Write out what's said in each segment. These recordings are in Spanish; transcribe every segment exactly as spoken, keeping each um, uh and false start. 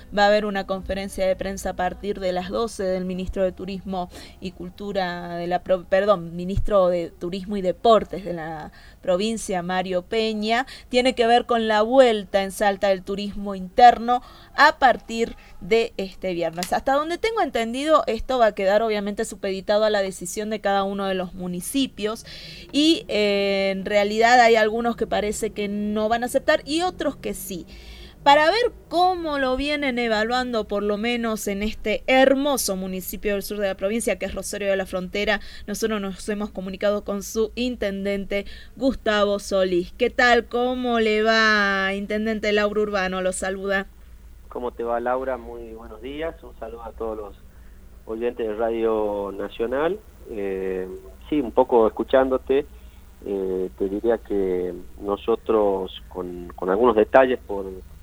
va a haber una conferencia de prensa a partir de las doce del ministro de Turismo y Cultura de la, perdón, ministro de Turismo y Deportes de la provincia, Mario Peña. Tiene que ver con la vuelta en Salta del turismo interno a partir de este viernes. Hasta donde tengo entendido, esto va a quedar obviamente supeditado a la decisión de cada uno de los municipios y eh, en realidad hay algunos que parece que no van a aceptar y otros que sí. Para ver cómo lo vienen evaluando, por lo menos en este hermoso municipio del sur de la provincia, que es Rosario de la Frontera, nosotros nos hemos comunicado con su intendente, Gustavo Solís. ¿Qué tal? ¿Cómo le va, intendente Laura Urbano? Lo saluda. ¿Cómo te va, Laura? Muy buenos días. Un saludo a todos los oyentes de Radio Nacional. Eh, sí, un poco escuchándote, eh, te diría que nosotros, con, con algunos detalles por...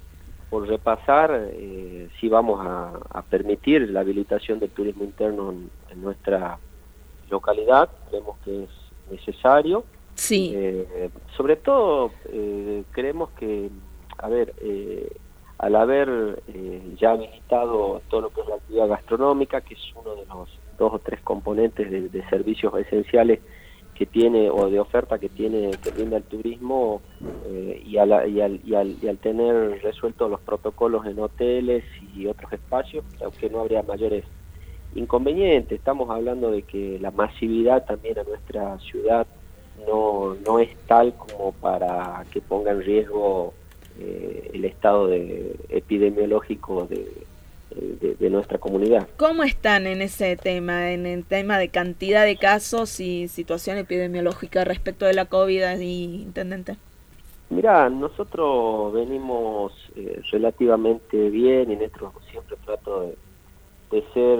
por repasar, eh, sí vamos a, a permitir la habilitación del turismo interno en, en nuestra localidad. Creemos que es necesario. Sí. Eh, sobre todo, eh, creemos que, a ver, eh, al haber eh, ya habilitado todo lo que es la actividad gastronómica, que es uno de los dos o tres componentes de, de servicios esenciales que tiene o de oferta que tiene que brinda el turismo, eh, y, a la, y, al, y, al, y al tener resueltos los protocolos en hoteles y otros espacios, creo que no habría mayores inconvenientes. Estamos hablando de que la masividad también a nuestra ciudad no, no es tal como para que ponga en riesgo eh, el estado de, epidemiológico de De, de nuestra comunidad. ¿Cómo están en ese tema, en el tema de cantidad de casos y situación epidemiológica respecto de la COVID, intendente? Mirá, nosotros venimos eh, relativamente bien, y en esto siempre trato de, de ser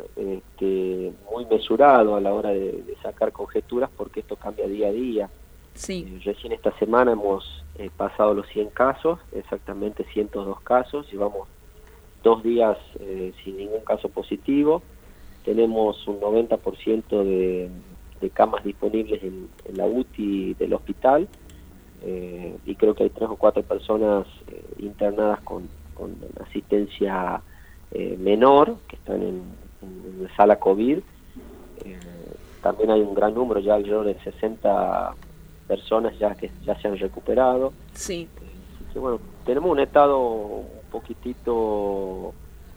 este, muy mesurado a la hora de, de sacar conjeturas, porque esto cambia día a día. Sí. Eh, recién esta semana hemos eh, pasado los cien casos, exactamente ciento dos casos, llevamos dos días eh, sin ningún caso positivo. Tenemos un noventa por ciento de, de camas disponibles en, en la U T I del hospital, eh, y creo que hay tres o cuatro personas eh, internadas con, con asistencia eh, menor, que están en, en, en sala COVID. Eh, también hay un gran número, ya alrededor de sesenta personas ya que ya se han recuperado. Sí. Así que, bueno, tenemos un estado poquitito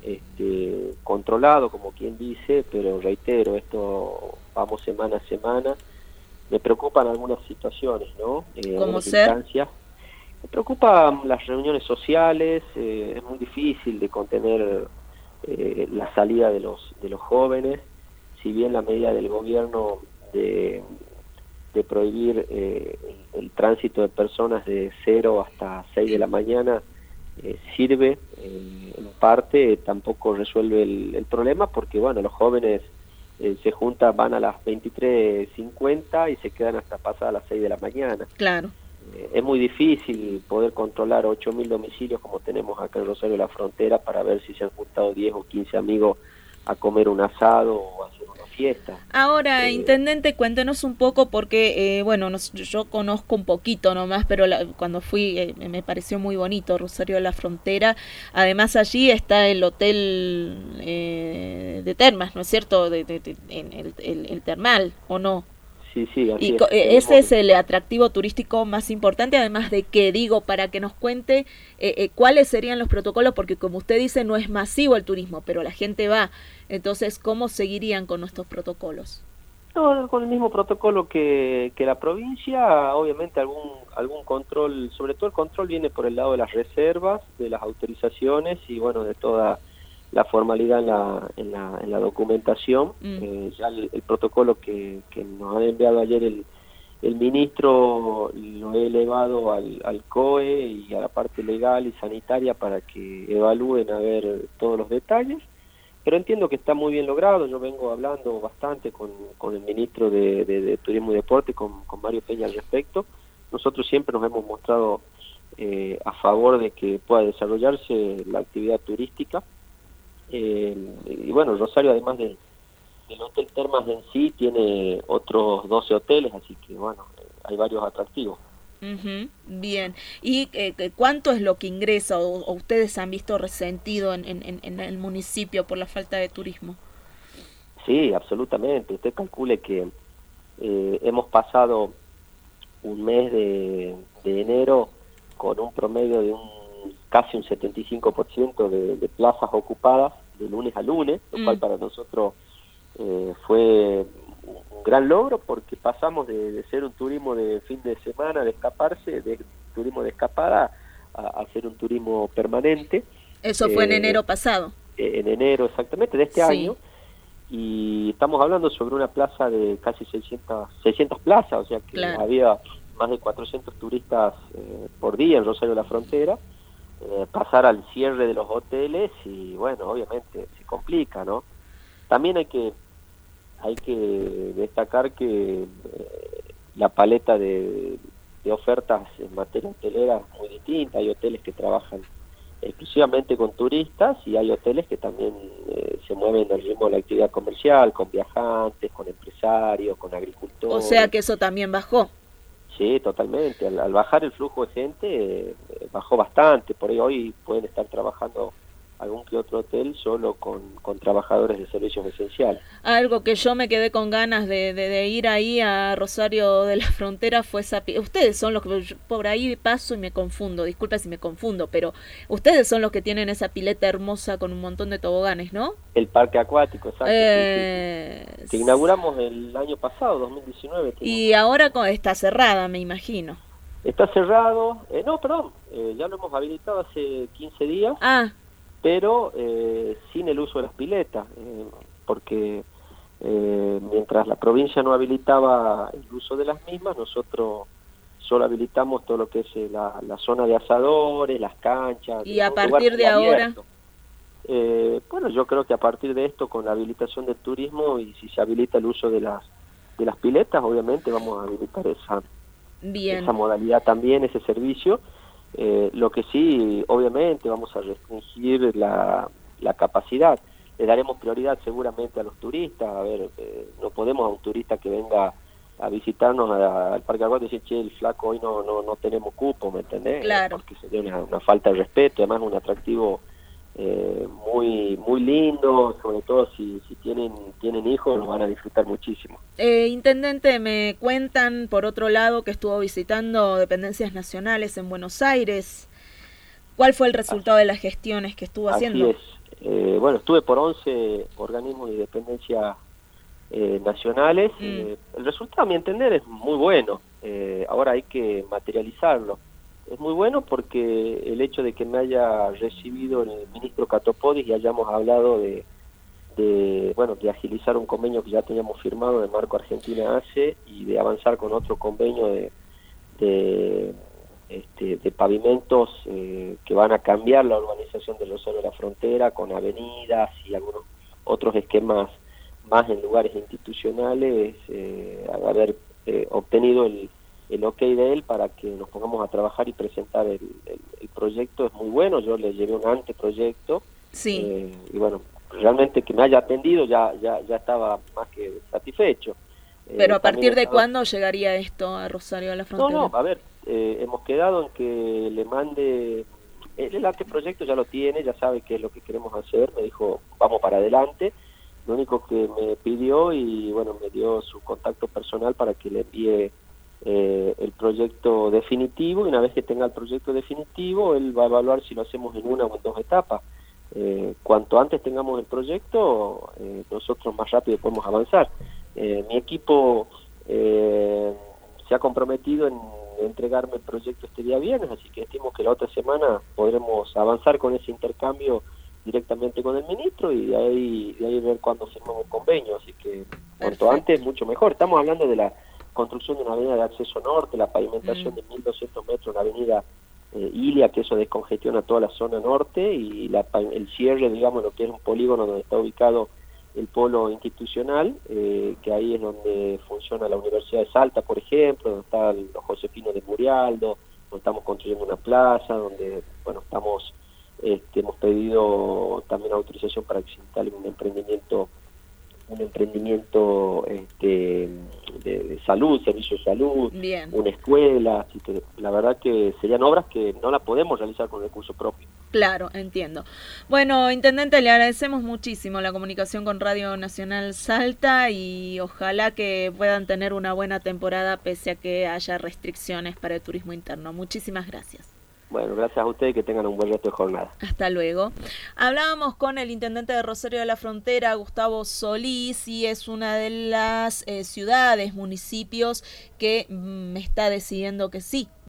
este, controlado, como quien dice, pero reitero, esto vamos semana a semana. Me preocupan algunas situaciones, ¿no? Eh, ¿Cómo ser? Instancias. Me preocupan las reuniones sociales, eh, es muy difícil de contener eh, la salida de los de los jóvenes, si bien la medida del gobierno de, de prohibir eh, el, el tránsito de personas de cero hasta seis de la mañana Eh, sirve eh, en parte, tampoco resuelve el, el problema, porque bueno, los jóvenes eh, se juntan, van a las veintitrés cincuenta y se quedan hasta pasadas las seis de la mañana. Claro. Eh, es muy difícil poder controlar ocho mil domicilios como tenemos acá en Rosario de la Frontera para ver si se han juntado diez o quince amigos a comer un asado o a hacer una fiesta. Ahora, Eh, intendente, cuéntenos un poco porque, eh, bueno, nos, yo conozco un poquito nomás, pero la, cuando fui eh, me pareció muy bonito Rosario de la Frontera. Además allí está el hotel eh, de termas, ¿no es cierto? De, de, de, en el, el, el termal, ¿o no? Sí, sí, así y es. eh, ese es el atractivo turístico más importante, además de que, digo, para que nos cuente eh, eh, cuáles serían los protocolos, porque como usted dice, no es masivo el turismo, pero la gente va. Entonces, ¿cómo seguirían con nuestros protocolos? No, con el mismo protocolo que, que la provincia, obviamente algún algún control, sobre todo el control viene por el lado de las reservas, de las autorizaciones y bueno, de toda la formalidad en la, en la, en la documentación. Mm. Eh, ya el, el protocolo que, que nos ha enviado ayer el, el ministro lo he elevado al, al C O E y a la parte legal y sanitaria para que evalúen a ver todos los detalles. Pero entiendo que está muy bien logrado. Yo vengo hablando bastante con, con el ministro de, de, de Turismo y Deporte, con, con Mario Peña al respecto. Nosotros siempre nos hemos mostrado eh, a favor de que pueda desarrollarse la actividad turística. Eh, y bueno, Rosario, además del, del Hotel Termas en sí, tiene otros doce hoteles, así que bueno, hay varios atractivos. Uh-huh. Bien. ¿Y eh, cuánto es lo que ingresa o, o ustedes han visto resentido en, en, en el municipio por la falta de turismo? Sí, absolutamente. Usted calcule que eh, hemos pasado un mes de, de enero con un promedio de un casi un setenta y cinco por ciento de, de plazas ocupadas de lunes a lunes, lo mm. cual para nosotros eh, fue un gran logro, porque pasamos de, de ser un turismo de fin de semana, de escaparse, de turismo de escapada, a, a ser un turismo permanente. Eso fue eh, en enero pasado. En enero, exactamente, de este sí. año. Y estamos hablando sobre una plaza de casi seiscientas, seiscientas plazas, o sea que claro. había más de cuatrocientos turistas eh, por día en Rosario de la Frontera. Eh, pasar al cierre de los hoteles y bueno, obviamente se complica, ¿no? También hay que hay que destacar que eh, la paleta de, de ofertas en materia hotelera es muy distinta. Hay hoteles que trabajan exclusivamente con turistas y hay hoteles que también eh, se mueven al ritmo de la actividad comercial, con viajantes, con empresarios, con agricultores. O sea que eso también bajó. Sí, totalmente. Al, al bajar el flujo de gente, eh, bajó bastante. Por ahí hoy pueden estar trabajando algún que otro hotel solo con, con trabajadores de servicios esenciales. Algo que yo me quedé con ganas de, de, de ir ahí a Rosario de la Frontera fue esa... Ustedes son los que... Yo por ahí paso y me confundo, disculpa si me confundo, pero ustedes son los que tienen esa pileta hermosa con un montón de toboganes, ¿no? El parque acuático, exacto. Eh... Sí, sí. Que inauguramos el año pasado, dos mil diecinueve. Y ahora está cerrada, me imagino. Está cerrado... Eh, no, perdón, eh, ya lo hemos habilitado hace quince días. Ah, pero eh, sin el uso de las piletas, eh, porque eh, mientras la provincia no habilitaba el uso de las mismas, nosotros solo habilitamos todo lo que es la, la zona de asadores, las canchas. ¿Y a partir de ahora? Eh, bueno, yo creo que a partir de esto, con la habilitación del turismo y si se habilita el uso de las de las piletas, obviamente vamos a habilitar esa, Bien. esa modalidad también, ese servicio. Eh, lo que sí, obviamente, vamos a restringir la, la capacidad. Le daremos prioridad seguramente a los turistas. A ver, eh, no podemos a un turista que venga a visitarnos a, al Parque Acuático y decir, che, el flaco, hoy no no no tenemos cupo, ¿me entendés? Claro. Porque sería una, una falta de respeto, además un atractivo eh, muy muy lindo, sobre todo si, si tienen tienen hijos, lo van a disfrutar muchísimo. Eh, Intendente, me cuentan por otro lado que estuvo visitando dependencias nacionales en Buenos Aires. ¿Cuál fue el resultado de las gestiones que estuvo haciendo? Así es. Eh, bueno, estuve por once organismos y dependencias eh, nacionales. Mm. Eh, el resultado, a mi entender, es muy bueno. Eh, ahora hay que materializarlo. Es muy bueno porque el hecho de que me haya recibido el ministro Catopodis y hayamos hablado de, de bueno de agilizar un convenio que ya teníamos firmado de Marco Argentina Hace y de avanzar con otro convenio de, de, este, de pavimentos eh, que van a cambiar la urbanización de Rosario de la Frontera con avenidas y algunos otros esquemas más en lugares institucionales, eh, haber eh, obtenido el el ok de él para que nos pongamos a trabajar y presentar el, el, el proyecto. Es muy bueno, yo le llevé un anteproyecto. Sí. Eh, y bueno, realmente que me haya atendido ya ya ya estaba más que satisfecho. Pero eh, a partir de estado... cuándo llegaría esto a Rosario de la Frontera? No, no, a ver, eh, hemos quedado en que le mande... El, el anteproyecto ya lo tiene, ya sabe qué es lo que queremos hacer, me dijo, vamos para adelante. Lo único que me pidió y bueno, me dio su contacto personal para que le envíe Eh, el proyecto definitivo, y una vez que tenga el proyecto definitivo, él va a evaluar si lo hacemos en una o en dos etapas. Eh, cuanto antes tengamos el proyecto, eh, nosotros más rápido podemos avanzar. Eh, mi equipo eh, se ha comprometido en entregarme el proyecto este día viernes, así que estimo que la otra semana podremos avanzar con ese intercambio directamente con el ministro y de ahí, de ahí ver cuándo firmamos un convenio, así que cuanto antes mucho mejor. Estamos hablando de la construcción de una avenida de acceso norte, la pavimentación mm. de mil doscientos metros en la avenida eh, Ilia, que eso descongestiona toda la zona norte, y la, el cierre, digamos, lo que es un polígono donde está ubicado el polo institucional, eh, que ahí es donde funciona la Universidad de Salta, por ejemplo, donde está los Josefino de Murialdo, donde estamos construyendo una plaza, donde, bueno, estamos, este, hemos pedido también autorización para que se instale un emprendimiento un emprendimiento este, de, de salud, servicio de salud, Bien. una escuela, así que la verdad que serían obras que no las podemos realizar con recursos propios. Claro, entiendo. Bueno, Intendente, le agradecemos muchísimo la comunicación con Radio Nacional Salta y ojalá que puedan tener una buena temporada pese a que haya restricciones para el turismo interno. Muchísimas gracias. Bueno, gracias a ustedes y que tengan un buen resto de jornada. Hasta luego. Hablábamos con el intendente de Rosario de la Frontera, Gustavo Solís, y es una de las eh, ciudades, municipios que mm, está decidiendo que sí